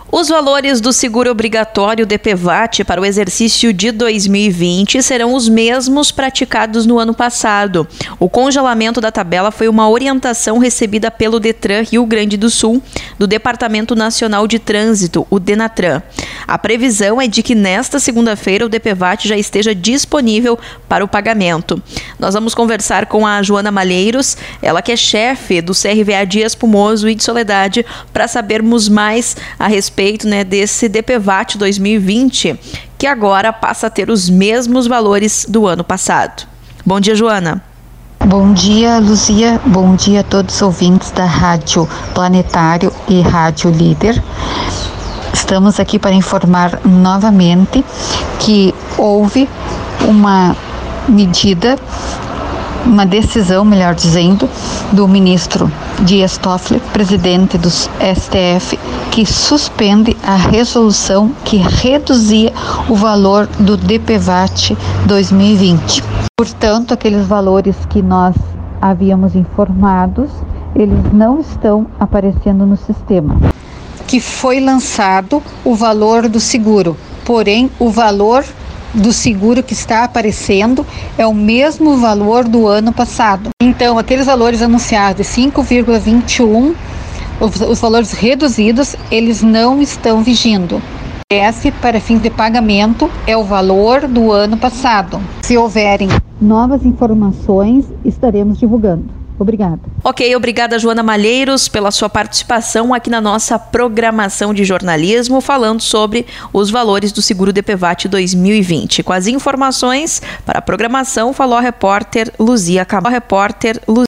Os valores do seguro obrigatório DPVAT para o exercício de 2020 serão os mesmos praticados no ano passado. O congelamento da tabela foi uma orientação recebida pelo Detran Rio Grande do Sul, do Departamento Nacional de Trânsito, o DENATRAN. A previsão é de que nesta segunda-feira o DPVAT já esteja disponível para o pagamento. Nós vamos conversar com a Joana Malheiros, ela que é chefe do CRVA de Espumoso e de Soledade, para sabermos mais a respeito desse DPVAT 2020, que agora passa a ter os mesmos valores do ano passado. Bom dia, Joana. Bom dia, Luzia. Bom dia a todos os ouvintes da Rádio Planetário e Rádio Líder. Estamos aqui para informar novamente que houve uma medida, uma decisão, melhor dizendo, do ministro Dias Toffoli, presidente do STF, que suspende a resolução que reduzia o valor do DPVAT 2020. Portanto, aqueles valores que nós havíamos informados, eles não estão aparecendo no sistema. Que foi lançado o valor do seguro, porém o valor do seguro que está aparecendo é o mesmo valor do ano passado. Então, aqueles valores anunciados de 5,21, os valores reduzidos, eles não estão vigindo. Esse, para fins de pagamento, é o valor do ano passado. Se houverem novas informações, estaremos divulgando. Obrigada. Ok, obrigada, Joana Malheiros, pela sua participação aqui na nossa programação de jornalismo, falando sobre os valores do seguro DPVAT 2020. Com as informações para a programação, falou a repórter Luzia Cabral.